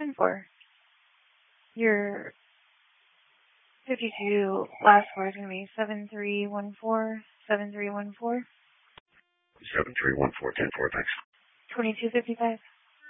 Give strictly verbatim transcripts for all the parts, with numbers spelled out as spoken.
ten four. Your fifty-two last four is going to be seven three one four, seven three one four. seven three one four, ten four, thanks. twenty-two fifty-five.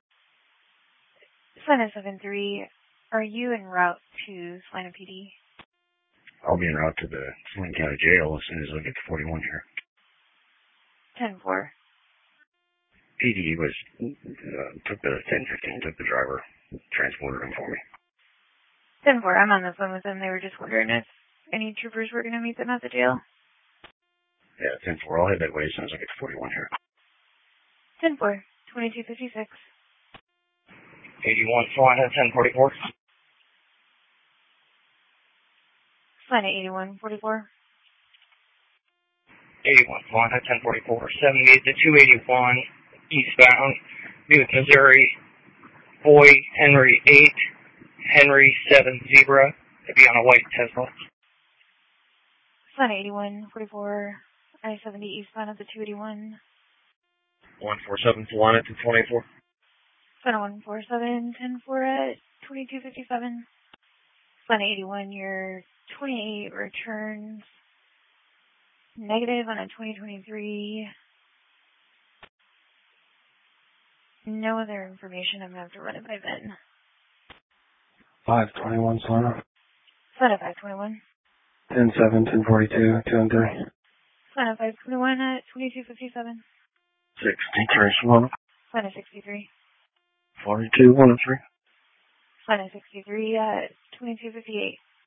Salina seven three, are you en route to Salina P D? I'll be en route to the Saline County Jail as soon as I get to forty-one here. ten four. P D was, uh, took the ten fifteen, took the driver, transported him for me. ten four, I'm on the phone with them. They were just wondering if any troopers were going to meet them at the jail. Yeah, ten four, I'll head that way as soon as I get to forty-one here. ten four, twenty-two fifty-six. eighty-one, Salina, ten forty-four. Salina eighty-one forty-four. eighty-one, Salina, ten forty-four. seventy to two eighty-one, eastbound, Butte, Missouri. Boy, Henry eight, Henry seven, Zebra. To be on a white Tesla. Salina eighty-one forty-four, I seventy eastbound at the two eighty-one. one forty-seven, Salina, two twenty-four. Salina one forty-seven, ten four at twenty-two fifty-seven. Salina eighty-one, your twenty-eight returns negative on a twenty twenty-three. No other information. I'm going to have to run it by Ben. five twenty-one, Salina. Salina five twenty-one. ten seven, ten forty-two, two and three. Salina five twenty-one at twenty-two fifty-seven. sixty-three, Salina. Salina sixty-three. forty-two, one and three. Salina sixty-three at twenty-two fifty-eight.